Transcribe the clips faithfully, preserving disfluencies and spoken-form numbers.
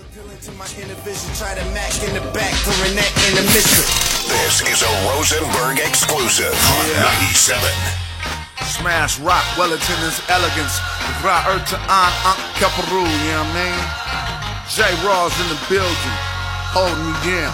This is a Rosenberg exclusive on Yeah. ninety-seven. Smash rock, Wellington is elegance. Ra Urta an Unc Caparu, you know what I mean? J Raw's in the building, holding me down.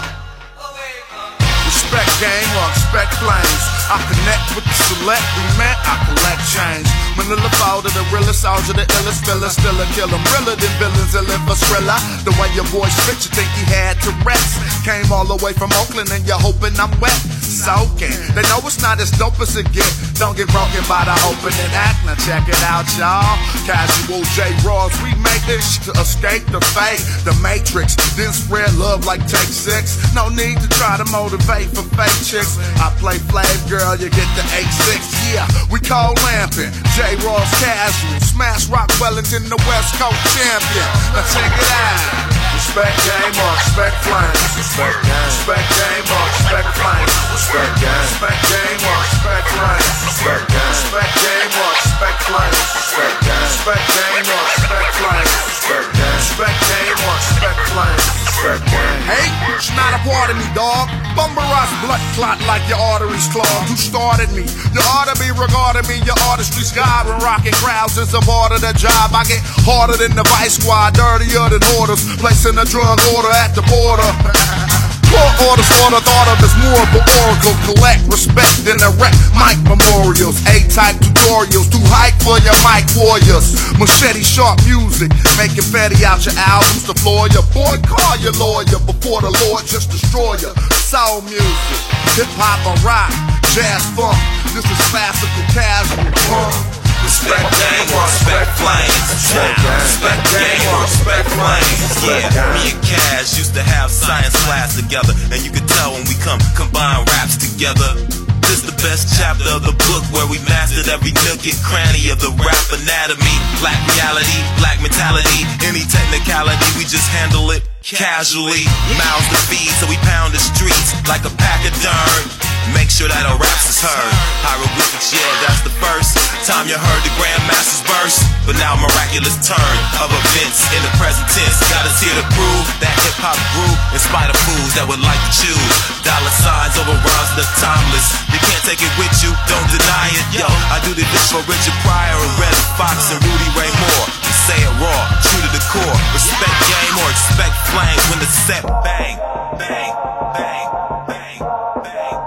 Respect game or expect flames. I connect with the select, we met, I collect change. Manila folder, the realest, soldier, the illest, filler, still a killer. Realer than villains that live for thriller. The way your voice fit, you think he had to rest. Came all the way from Oakland and you're hoping I'm wet. Soaking. They know it's not as dope as it get. Don't get broken by the opening act. Now check it out, y'all. Casual J Raws, we make this shit to escape the fate. The Matrix, then spread love like Take Six. No need to try to motivate for fake chicks. I play Flav, girl, you get the eight six. Yeah, we call lamping. J Raws casual. Smash rock Wellington, the West Coast champion. Now check it out. Respect game or respect flames. Respect game. Respect game or respect flames. Respect game. Respect game or respect flames. Respect game. Respect game or respect flames. Respect game. Respect game or respect flames. Respect game. Respect game or respect flames. Respect game. Hey, it's not a part of me, dog. Bumper Ross blood clot like your arteries clogged. You started me. You ought to be regarding me. Your artistry's God when rocking crowds is a part of the job. I get harder than the Vice Squad, dirtier than orders. Placing a drug order at the border. Court orders for the thought of as more of an oracle. Collect respect and erect mic memorials. A-type tutorials, too hype for your mic warriors. Machete sharp music, making fatty out your albums to floor your boy. Call your lawyer before the Lord just destroy you. Soul music, hip hop or rock, jazz funk. This is classical casual punk. Respect game or respect flames. Respect game or respect flames. Yeah, me and Cash used to have science class together, and you could tell when we come combine raps together. This the best chapter of the book where we mastered every nook and cranny of the rap anatomy. Black reality, black mentality. Any technicality, we just handle it casually. Mouths to feed, so we pound the streets like a pack of dirt. Make sure that our raps is heard. Hieroglyphics, yeah, that's the first time you heard the Grandmaster's verse. But now miraculous turn of events in the present tense. Got us here to prove that hip-hop grew in spite of fools that would like to choose dollar signs over rhymes that are timeless. You can't take it with you, don't deny it. Yo, I do this for Richard Pryor and Red Fox and Rudy Ray Moore. We say it raw, true to the core. Respect game or expect flames when the set bang, bang, bang, bang, bang.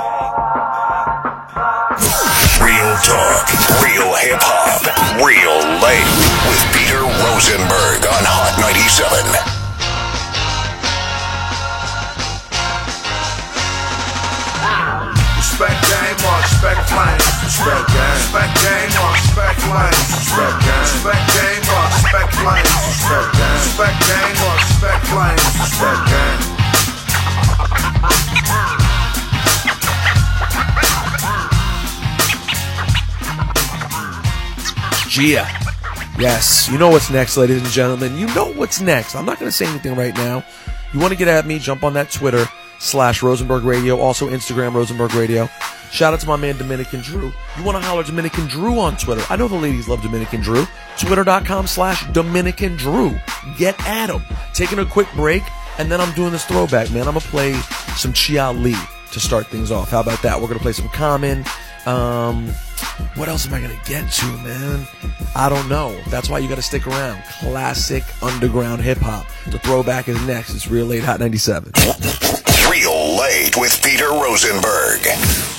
Real talk, real hip hop, real late with Peter Rosenberg on Hot ninety-seven. Respect game or respect flames. Respect game. Respect game or respect flames. Respect game. Respect game or respect flames. Respect game. Respect game or respect flames. Respect game. Gia. Yes, you know what's next, ladies and gentlemen. You know what's next. I'm not going to say anything right now. You want to get at me, jump on that Twitter, slash Rosenberg Radio, also Instagram Rosenberg Radio. Shout out to my man Dominican Drew. You want to holler Dominican Drew on Twitter. I know the ladies love Dominican Drew. Twitter.com slash Dominican Drew. Get at him. Taking a quick break, and then I'm doing this throwback, man. I'm going to play some Chia Lee to start things off. How about that? We're going to play some Common. Um, what else am I going to get to, man? I don't know. That's why you got to stick around. Classic underground hip-hop. The throwback is next. It's Real Late Hot ninety-seven. Real Late with Peter Rosenberg.